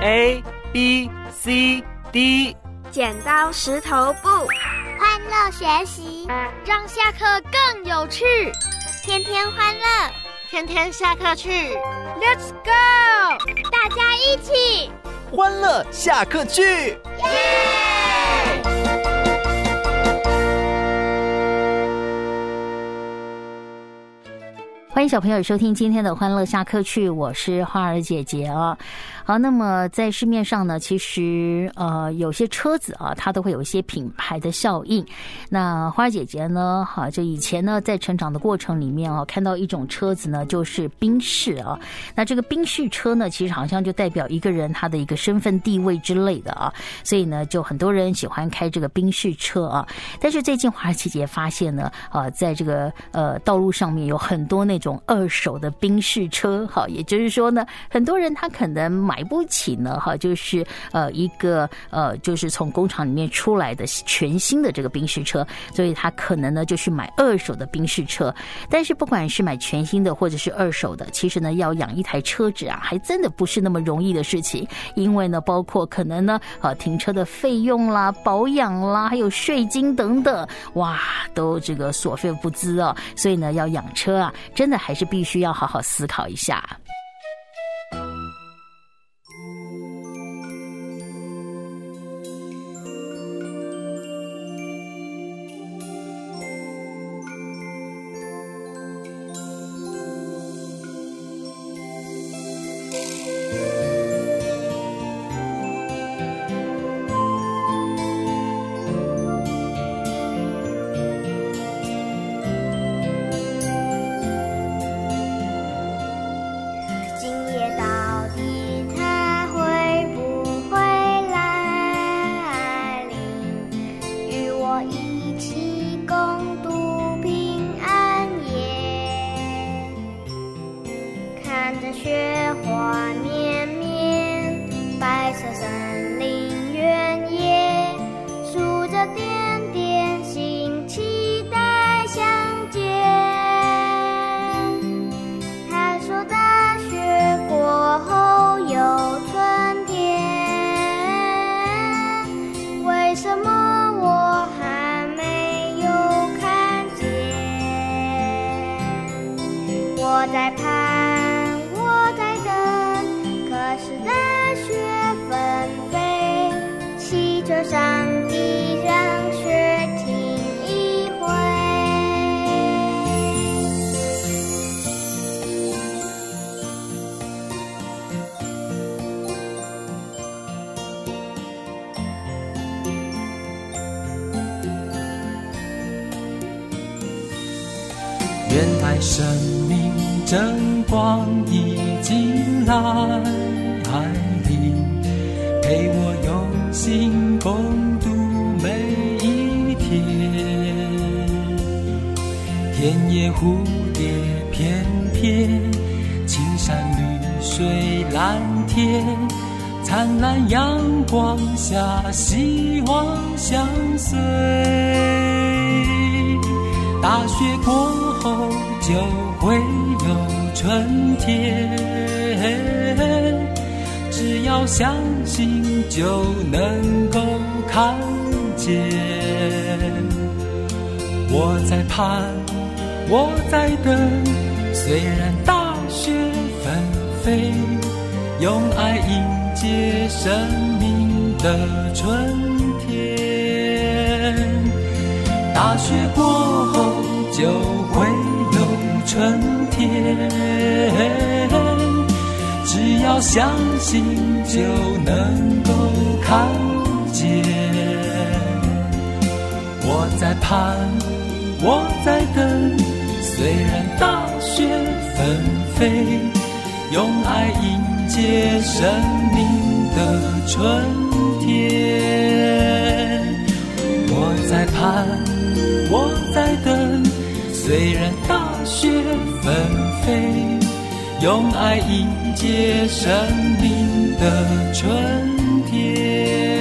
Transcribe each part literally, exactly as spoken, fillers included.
A B C D。 剪刀石头布， 欢乐学习， 让下课更有趣。 天天欢乐， 天天下课去 Let's go！ 大家一起欢乐下课去，耶！ 欢迎小朋友收听今天的欢乐下课去，我是花儿姐姐啊。好，那么在市面上呢，其实呃有些车子啊，它都会有一些品牌的效应。那花儿姐姐呢，哈，就以前呢在成长的过程里面啊，看到一种车子呢，就是宾士啊。那这个宾士车呢，其实好像就代表一个人他的一个身份地位之类的啊，所以呢，就很多人喜欢开这个宾士车啊。但是最近花儿姐姐发现呢，啊，在这个呃道路上面有很多那种二手的宾士车，好，也就是说呢，很多人他可能买不起呢，哈，就是呃一个呃就是从工厂里面出来的全新的这个宾士车，所以他可能呢就去买二手的宾士车。但是不管是买全新的或者是二手的，其实呢要养一台车子啊，还真的不是那么容易的事情，因为呢包括可能呢呃停车的费用啦、保养啦，还有税金等等，哇，都这个所费不赀哦。所以呢要养车啊，真的还是必须要好好思考一下。 原来生命真光已经来临，陪我用心共度每一天。田野蝴蝶翩翩，青山绿水蓝天，灿烂阳光下希望相随。大雪过后就会有春天，只要相信就能够看见。我在盼，我在等，虽然大雪纷飞，用爱迎接生命的春天。大雪过后就会有春天，只要相信就能够看见。我在盼，我在等，虽然大雪纷飞，用爱迎接生命的春天。我在盼，我在等，虽然大雪纷飞，用爱迎接生命的春天。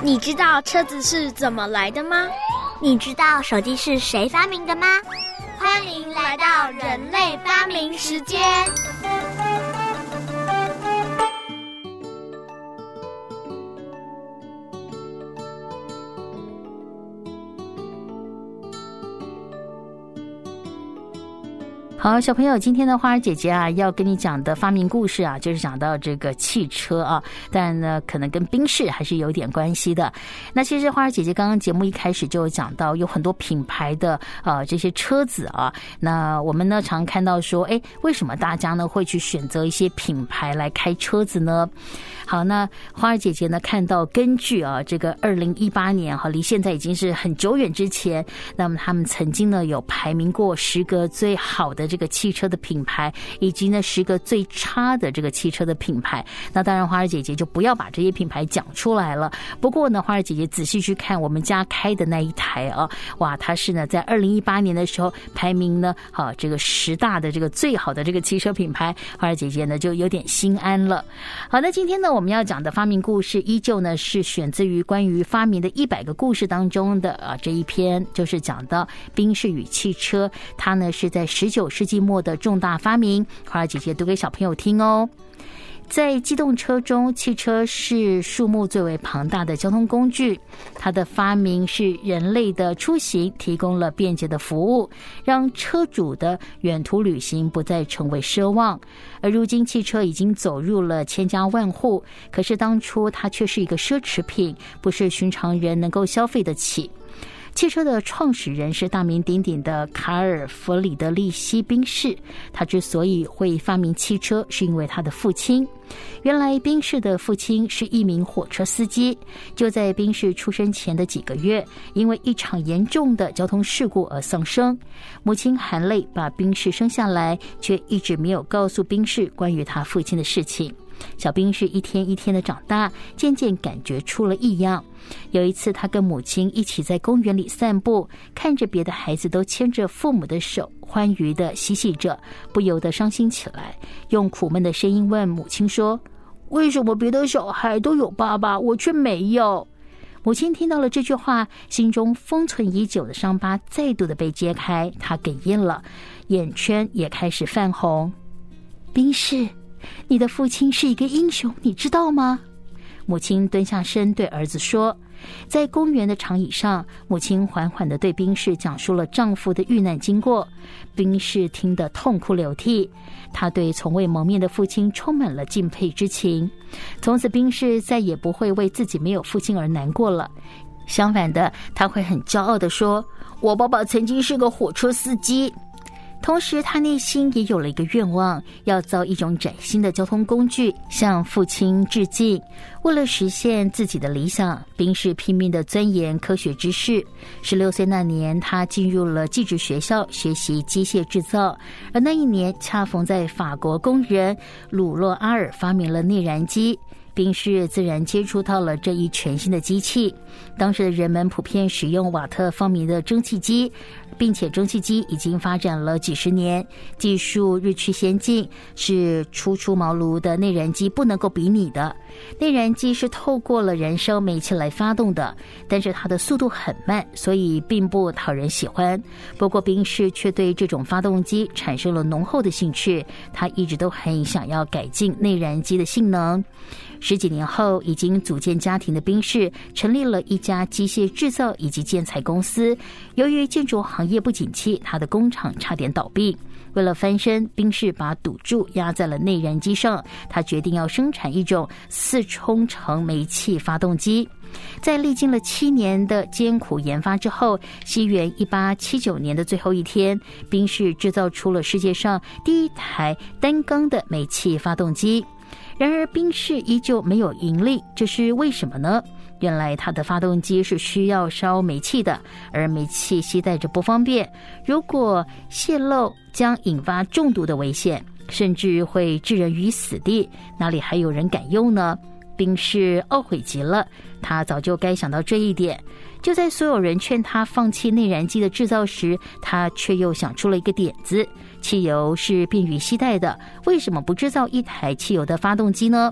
你知道车子是怎么来的吗？ 你知道手机是谁发明的吗？ 欢迎来到人类发明时间。 好，小朋友，今天的花儿姐姐啊，要跟你讲的发明故事啊，就是讲到这个汽车啊，但呢，可能跟宾士还是有点关系的。那其实花儿姐姐刚刚节目一开始就有讲到，有很多品牌的呃这些车子啊，那我们呢常看到说，哎，为什么大家呢会去选择一些品牌来开车子呢？好，那花儿姐姐呢看到，根据啊这个二零一八年哈，离现在已经是很久远之前，那么他们曾经呢有排名过十个最好的这个汽车的品牌，以及呢十个最差的这个汽车的品牌。那当然花儿姐姐就不要把这些品牌讲出来了。不过呢，花儿姐姐仔细去看我们家开的那一台啊，哇，它是呢在二零一八年的时候排名呢好这个十大的这个最好的这个汽车品牌，花儿姐姐呢就有点心安了。好，那今天呢我们要讲的发明故事依旧呢是选自于关于发明的一百个故事当中的啊这一篇，就是讲到宾士与汽车，它呢是在十九世纪末的重大发明。花儿姐姐读给小朋友听哦。在机动车中，汽车是数目最为庞大的交通工具。它的发明是人类的出行提供了便捷的服务，让车主的远途旅行不再成为奢望。而如今汽车已经走入了千家万户，可是当初它却是一个奢侈品，不是寻常人能够消费得起。汽车的创始人是大名鼎鼎的卡尔·弗里德里希·宾士，他之所以会发明汽车，是因为他的父亲。原来宾士的父亲是一名火车司机，就在宾士出生前的几个月，因为一场严重的交通事故而丧生。母亲含泪把宾士生下来，却一直没有告诉宾士关于他父亲的事情。小宾士一天一天的长大，渐渐感觉出了异样。有一次，他跟母亲一起在公园里散步，看着别的孩子都牵着父母的手，欢愉地嬉戏着，不由得伤心起来，用苦闷的声音问母亲说：“为什么别的小孩都有爸爸，我却没有？”母亲听到了这句话，心中封存已久的伤疤再度的被揭开，她哽咽了，眼圈也开始泛红。宾士，你的父亲是一个英雄，你知道吗？母亲蹲下身对儿子说。在公园的长椅上，母亲缓缓地对宾士讲述了丈夫的遇难经过。宾士听得痛哭流涕，他对从未谋面的父亲充满了敬佩之情。从此宾士再也不会为自己没有父亲而难过了，相反的，他会很骄傲地说：“我爸爸曾经是个火车司机。”同时他内心也有了一个愿望，要造一种崭新的交通工具，向父亲致敬。为了实现自己的理想，宾士拼命地钻研科学知识。十六岁那年，他进入了技职学校学习机械制造，而那一年恰逢在法国工人鲁洛阿尔发明了内燃机。宾士自然接触到了这一全新的机器。当时的人们普遍使用瓦特风靡的蒸汽机，并且蒸汽机已经发展了几十年，技术日趋先进，是初出茅庐的内燃机不能够比拟的。内燃机是透过了燃烧煤气来发动的，但是它的速度很慢，所以并不讨人喜欢。不过宾士却对这种发动机产生了浓厚的兴趣，他一直都很想要改进内燃机的性能。十几年后，已经组建家庭的宾士成立了一家机械制造以及建材公司。由于建筑行业不景气，他的工厂差点倒闭。为了翻身，宾士把赌注压在了内燃机上，他决定要生产一种四冲程煤气发动机。在历经了七年的艰苦研发之后，西元一八七九年的最后一天，宾士制造出了世界上第一台单缸的煤气发动机。然而宾士依旧没有盈利，这是为什么呢？原来它的发动机是需要烧煤气的，而煤气携带着不方便，如果泄漏将引发中毒的危险，甚至会置人于死地，哪里还有人敢用呢？宾士懊悔极了，他早就该想到这一点。就在所有人劝他放弃内燃机的制造时，他却又想出了一个点子：汽油是便于携带的，为什么不制造一台汽油的发动机呢？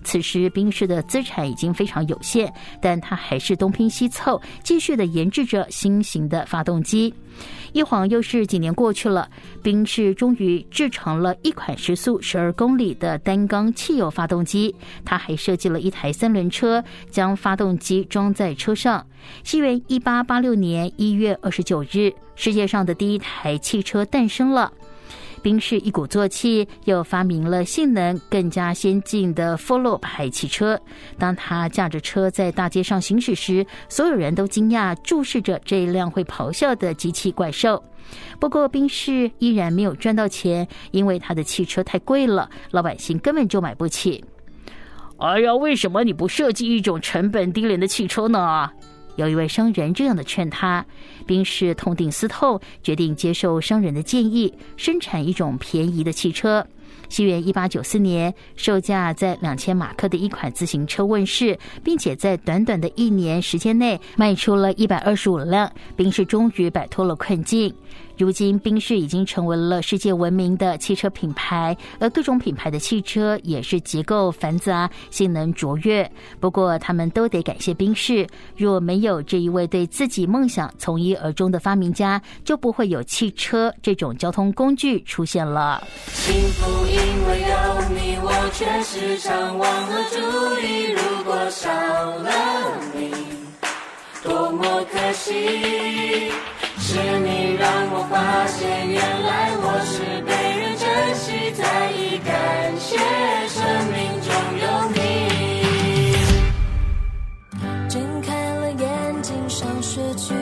此时宾士的资产已经非常有限，但他还是东拼西凑，继续的研制着新型的发动机。一晃又是几年过去了，宾士终于制成了一款时速十二公里的单缸汽油发动机。他还设计了一台三轮车，将发动机装在车上。西元一八八六年一月二十九日，世界上的第一台汽车诞生了。宾士一鼓作气，又发明了性能更加先进的 Follow 牌汽车。当他驾着车在大街上行驶时，所有人都惊讶注视着这一辆会咆哮的机器怪兽。不过宾士依然没有赚到钱，因为他的汽车太贵了，老百姓根本就买不起。哎呀，为什么你不设计一种成本低廉的汽车呢？有一位商人这样的劝他，宾士痛定思痛，决定接受商人的建议，生产一种便宜的汽车。西元一八九四年，售价在两千马克的一款自行车问世，并且在短短的一年时间内卖出了一百二十五辆，宾士终于摆脱了困境。如今宾士已经成为了世界闻名的汽车品牌，而各种品牌的汽车也是结构繁杂，性能卓越。不过他们都得感谢宾士，若没有这一位对自己梦想从一而终的发明家，就不会有汽车这种交通工具出现了。 幸福因为有你，我却时常忘了注意，如果少了你多么可惜，是你让我发现原来我是被人珍惜，在意感谢生命中有你。睁开了眼睛上学去，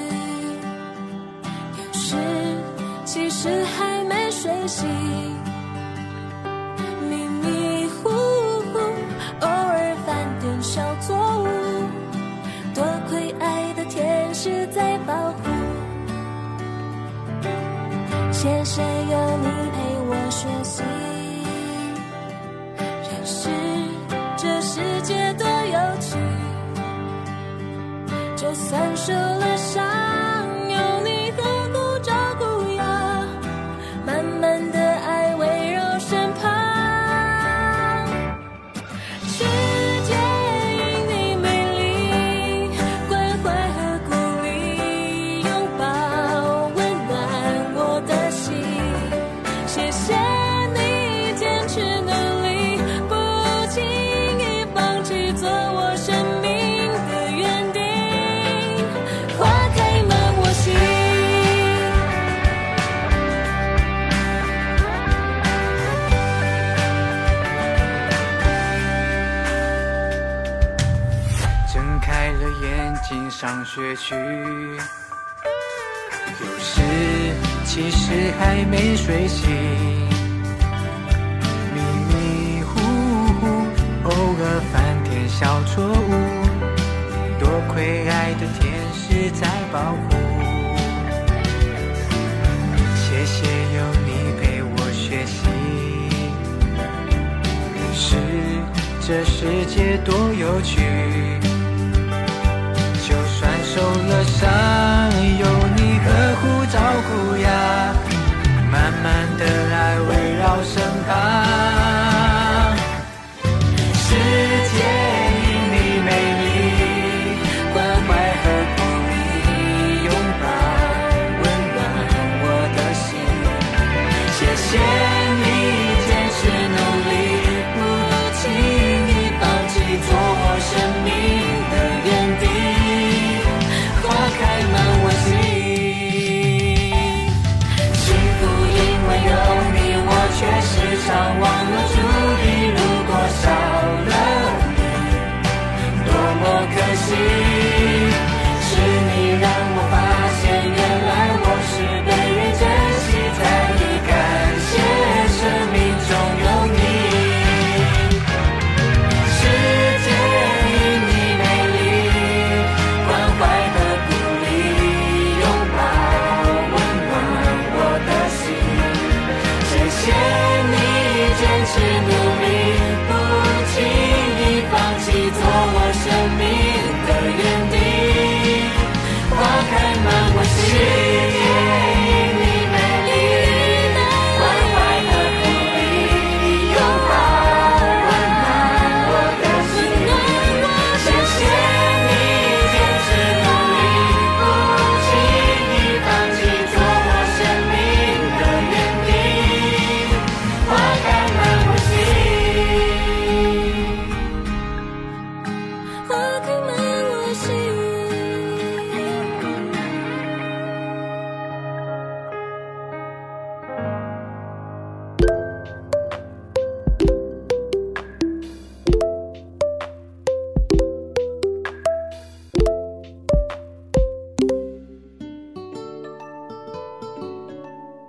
有时其实还没睡醒，迷迷糊糊偶尔犯点小错误，多亏爱的天使在保护，谢谢有你陪我学习，认识这世界多有趣，就算受了伤，有你呵护照顾呀，慢慢的爱围绕身旁，世界因你美丽，关怀和鼓励，拥抱温暖我的心，谢谢你坚持努力，不轻易放弃，做我生命的园丁，花开满我心。睁开了眼睛上学去，有时其实还没睡醒，迷迷糊糊偶尔犯点小错误，多亏爱的天使在保护，谢谢有你陪我学习，认识这世界多有趣，就算受了伤，有你呵护照顾呀，慢慢的爱围绕身旁，世界因你美丽，关怀和鼓励，拥抱温暖我的心，谢谢你坚持努力，不轻易放弃，做我生命的园丁，花开满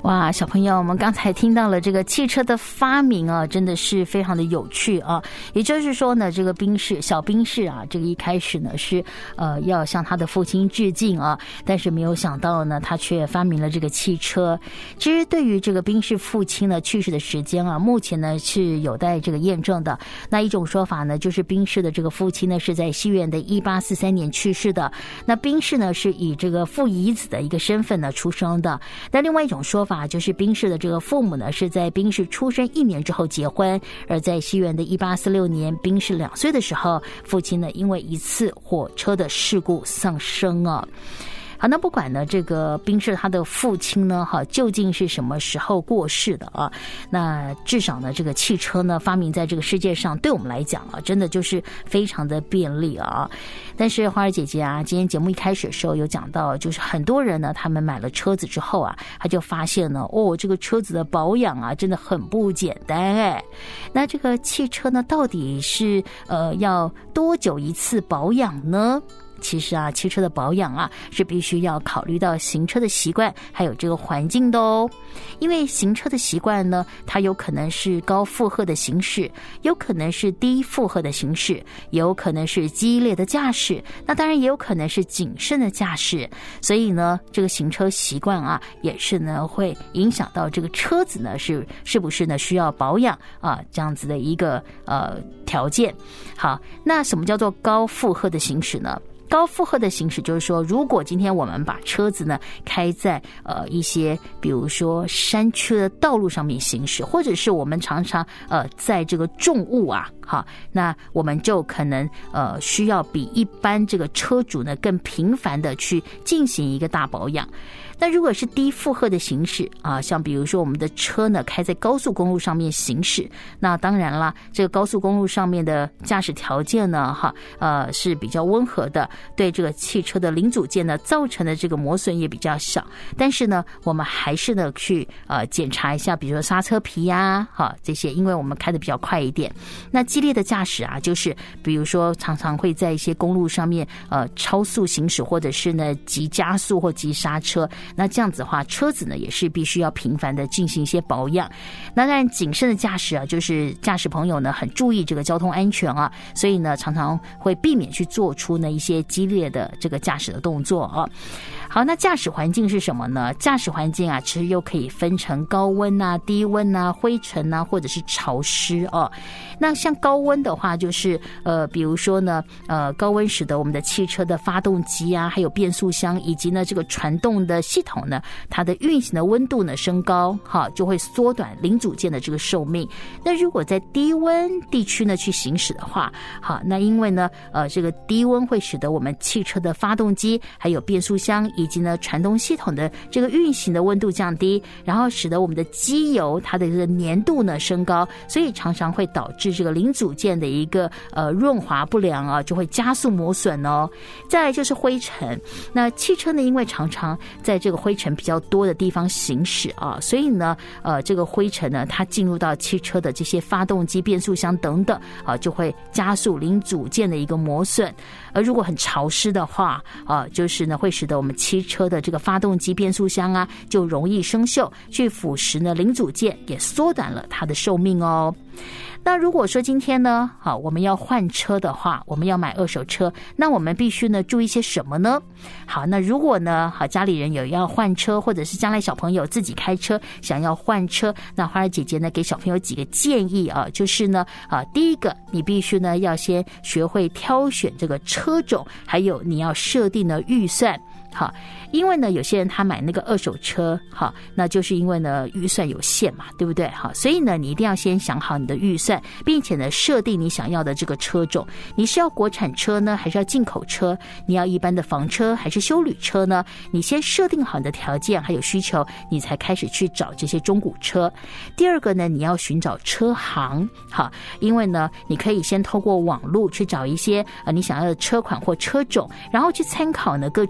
哇，小朋友，我们刚才听到了这个汽车的发明啊，真的是非常的有趣啊。也就是说呢，这个宾士小宾士啊，这个一开始呢是呃要向他的父亲致敬啊，但是没有想到呢，他却发明了这个汽车。其实对于这个宾士父亲呢去世的时间啊，目前呢是有待这个验证的。那一种说法呢，就是宾士的这个父亲呢是在西元的一八四三年去世的。那宾士呢是以这个父遗子的一个身份呢出生的。那另外一种说法就是宾士的这个父母呢是在宾士出生一年之后结婚，而在西元的一八四六年宾士两岁的时候，父亲呢因为一次火车的事故丧生啊。好，那不管呢这个宾士他的父亲呢哈究竟是什么时候过世的啊，那至少呢这个汽车呢发明在这个世界上，对我们来讲啊真的就是非常的便利啊。但是花儿姐姐啊，今天节目一开始的时候有讲到，就是很多人呢他们买了车子之后啊，他就发现呢哦这个车子的保养啊真的很不简单哎。那这个汽车呢到底是呃要多久一次保养呢？其实啊，汽车的保养啊，是必须要考虑到行车的习惯，还有这个环境的哦。因为行车的习惯呢，它有可能是高负荷的行驶，有可能是低负荷的行驶，有可能是激烈的驾驶，那当然也有可能是谨慎的驾驶。所以呢，这个行车习惯啊，也是呢会影响到这个车子呢是是不是呢需要保养啊这样子的一个呃条件。好，那什么叫做高负荷的行驶呢？高负荷的行驶就是说，如果今天我们把车子呢开在呃一些比如说山区的道路上面行驶，或者是我们常常呃在这个重物啊，好，那我们就可能呃需要比一般这个车主呢更频繁的去进行一个大保养。那如果是低负荷的行驶啊，像比如说我们的车呢开在高速公路上面行驶，那当然啦，这个高速公路上面的驾驶条件呢哈呃是比较温和的，对这个汽车的零组件呢造成的这个磨损也比较小。但是呢我们还是呢去呃检查一下，比如说刹车皮呀哈这些，因为我们开得比较快一点。那激烈的驾驶啊，就是比如说常常会在一些公路上面呃超速行驶，或者是呢急加速或急刹车，那这样子的话，车子呢也是必须要频繁的进行一些保养。那当然谨慎的驾驶啊，就是驾驶朋友呢很注意这个交通安全啊，所以呢常常会避免去做出呢一些激烈的这个驾驶的动作啊。好，那驾驶环境是什么呢？驾驶环境啊，其实又可以分成高温啊、低温啊、灰尘啊，或者是潮湿哦。那像高温的话，就是呃，比如说呢，呃，高温使得我们的汽车的发动机啊，还有变速箱以及呢这个传动的系统呢，它的运行的温度呢升高，哈，就会缩短零组件的这个寿命。那如果在低温地区呢去行驶的话，好，那因为呢，呃，这个低温会使得我们汽车的发动机还有变速箱以及呢传动系统的这个运行的温度降低，然后使得我们的机油它的这个粘度呢升高，所以常常会导致这个零组件的一个呃润滑不良啊，就会加速磨损哦。再来就是灰尘，那汽车呢因为常常在这个灰尘比较多的地方行驶啊，所以呢呃这个灰尘呢它进入到汽车的这些发动机、变速箱等等啊，就会加速零组件的一个磨损。而如果很潮湿的话啊，就是呢会使得我们汽车的这个发动机、变速箱啊就容易生锈，去腐蚀呢零组件，也缩短了它的寿命哦。那如果说今天呢，好，我们要换车的话，我们要买二手车，那我们必须呢注意些什么呢？好，那如果呢，好，家里人有要换车，或者是将来小朋友自己开车想要换车，那花儿姐姐呢给小朋友几个建议啊，就是呢，啊，第一个，你必须呢要先学会挑选这个车种，还有你要设定的预算。好，因为呢有些人他买那个二手车，好，那就是因为呢预算有限嘛，对不对？好，所以呢你一定要先想好你的预算，并且呢设定你想要的这个车种，你是要国产车呢还是要进口车？你要一般的房车还是休旅车呢？你先设定好你的条件还有需求，你才开始去找这些中古车。第二个呢，你要寻找车行，好，因为呢你可以先透过网络去找一些呃你想要的车款或车种，然后去参考呢各车型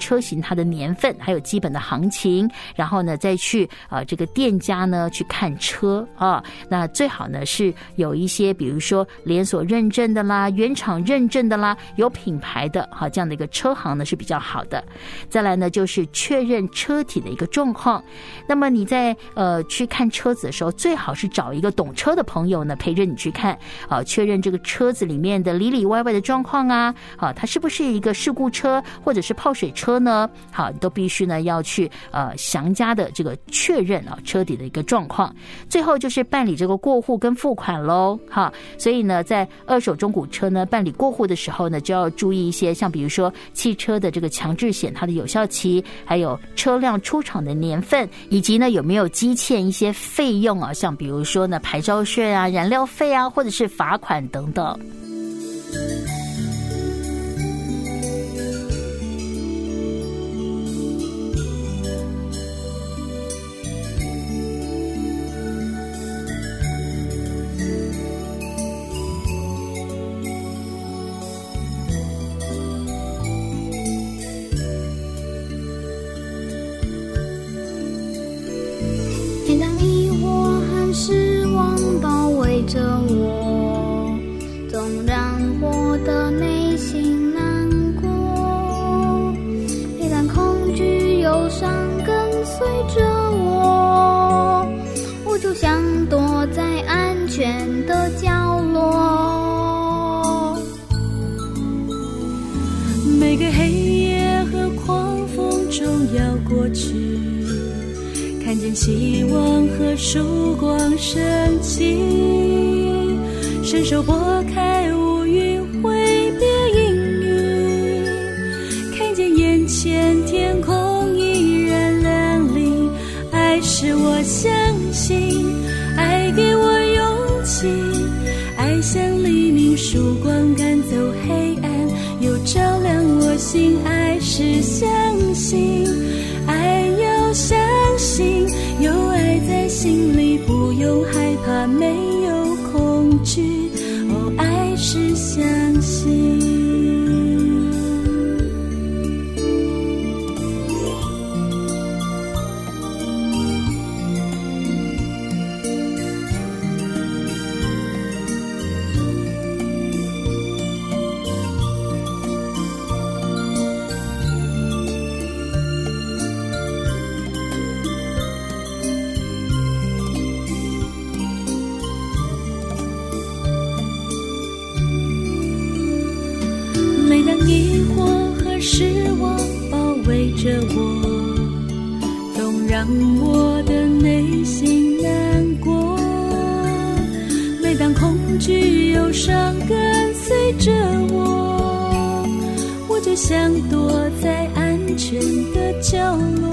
它的年份，还有基本的行情，然后呢再去啊、呃、这个店家呢去看车啊。那最好呢是有一些比如说连锁认证的啦、原厂认证的啦、有品牌的哈、啊、这样的一个车行呢是比较好的。再来呢就是确认车体的一个状况。那么你在呃去看车子的时候，最好是找一个懂车的朋友呢陪着你去看啊，确认这个车子里面的里里外外的状况啊，啊它是不是一个事故车或者是泡水车呢？好，都必须呢要去呃详加的这个确认啊车底的一个状况。最后就是办理这个过户跟付款喽。好，所以呢在二手中古车呢办理过户的时候呢，就要注意一些，像比如说汽车的这个强制险它的有效期，还有车辆出厂的年份，以及呢有没有积欠一些费用啊，像比如说呢牌照税啊、燃料费啊，或者是罚款等等。 每当疑惑和失望包围着我，总让我的内心难过。每当恐惧忧伤跟随着我，我就想躲在安全的角落。 每个黑夜和狂风中要过去，看见希望和曙光升起，伸手拨开乌云挥别阴雨，看见眼前天空依然亮丽。爱使我相信，爱给我勇气，爱像黎明曙光赶走黑暗，又照亮我心。爱是相信，爱要相信，有爱在心里，不用害怕，没有恐惧。哦，爱是相信。每当疑惑和失望包围着我，总让我的内心难过。每当恐惧忧伤跟随着我，我就想躲在安全的角落。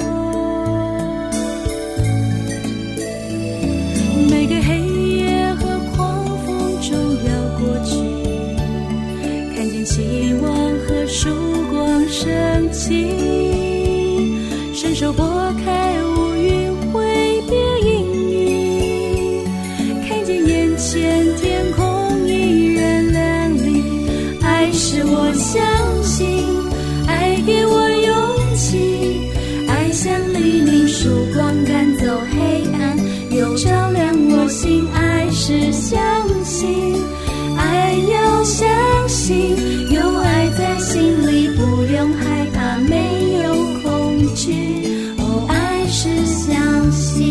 每个黑夜和狂风中要过去，看见希望和曙光升起，伸手拨开乌云挥别阴雨，看见眼前天空依然亮丽。爱使我相信，爱给我勇气，爱像黎明曙光赶走黑暗，又照亮我心。爱是相信，爱要相信，有爱在心里，不用害怕，没有恐惧。哦，爱是相信，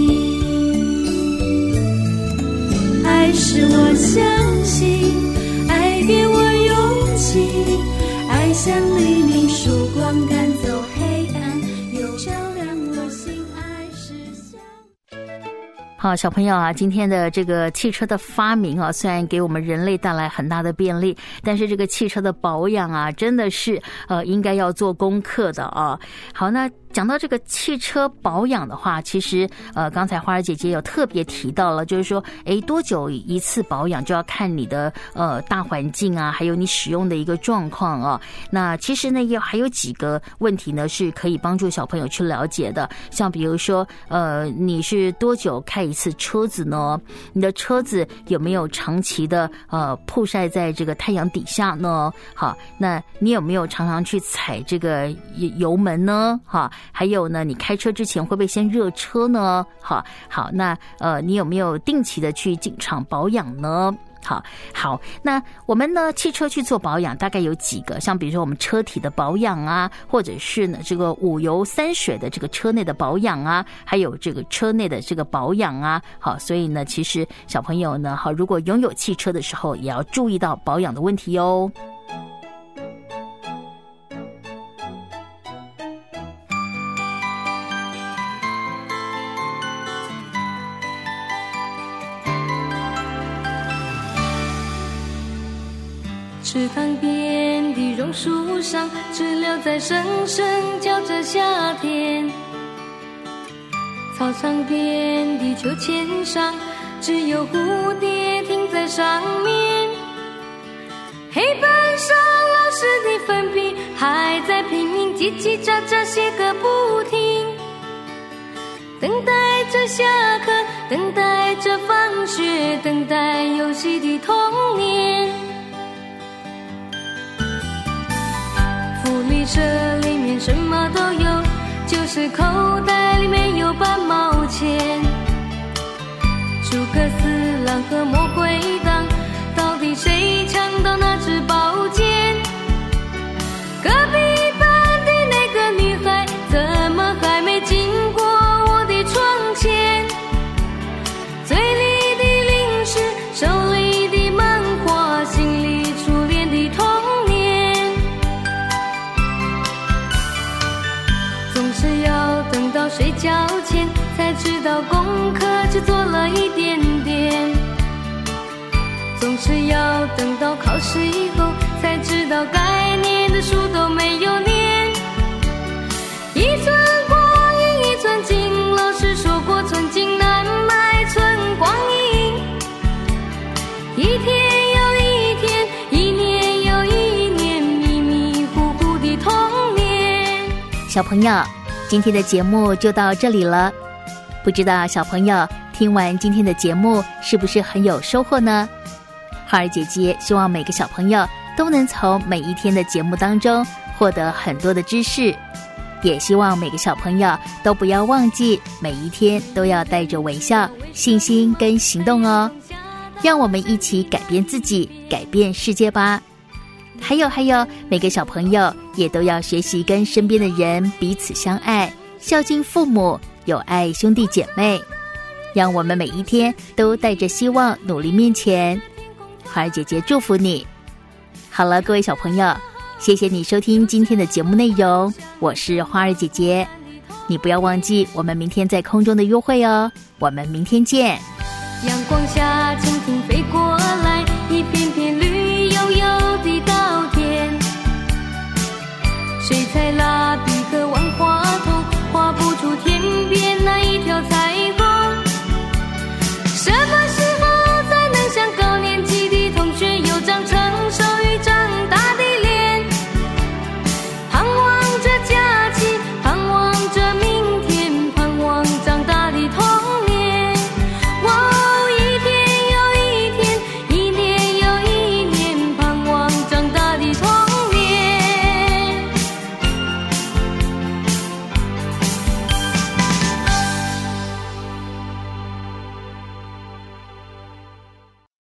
爱是我相信，爱给我勇气，爱像黎明曙光赶走黑暗，又照亮我心。爱是相信。 好，小朋友啊，今天的这个汽车的发明啊，虽然给我们人类带来很大的便利，但是这个汽车的保养啊，真的是呃应该要做功课的啊。好，那讲到这个汽车保养的话，其实呃，刚才花儿姐姐有特别提到了，就是说，哎，多久一次保养就要看你的呃大环境啊，还有你使用的一个状况啊。那其实呢，也还有几个问题呢，是可以帮助小朋友去了解的，像比如说，呃，你是多久开一次车子呢？你的车子有没有长期的呃曝晒在这个太阳底下呢？好，那你有没有常常去踩这个油门呢？哈。还有呢，你开车之前会不会先热车呢？好，好，那呃，你有没有定期的去进厂保养呢？好，好，那我们呢，汽车去做保养大概有几个，像比如说我们车体的保养啊，或者是呢这个五油三水的这个车内的保养啊，还有这个车内的这个保养啊。好，所以呢，其实小朋友呢，好，如果拥有汽车的时候，也要注意到保养的问题哦。 池塘边的榕树上，知了在声声叫着夏天。操场边的秋千上，只有蝴蝶停在上面。黑板上老师的粉笔还在拼命叽叽喳喳写个不停，等待着下课，等待着放学，等待游戏的童年。福利社里面什么都有，就是口袋里面有半毛钱。诸葛四郎和魔鬼党，到底谁抢到那支宝剑？隔壁班的那个女孩，怎么还没经过我的窗前？嘴里的零食，手里的漫画，心里初恋的童年。总是要等到睡觉前，才知道功课只做了一点点。总是要等到考试以后，才知道该念的书都没有念。一寸光阴一寸金，老师说过寸金难买寸光阴。一天又一天，一年又一年，迷迷糊糊的童年。 小朋友，今天的节目就到这里了。不知道小朋友听完今天的节目是不是很有收获呢？花儿姐姐希望每个小朋友都能从每一天的节目当中获得很多的知识，也希望每个小朋友都不要忘记每一天都要带着微笑、信心跟行动哦。让我们一起改变自己，改变世界吧。还有还有，每个小朋友也都要学习跟身边的人彼此相爱，孝敬父母，有爱兄弟姐妹。让我们每一天都带着希望努力面前。花儿姐姐祝福你。好了，各位小朋友，谢谢你收听今天的节目内容，我是花儿姐姐。你不要忘记我们明天在空中的约会哦，我们明天见。 阳光下蜻蜓飞过来，一片片绿油油的稻田。水彩蜡笔和万花筒画不出天边那一条彩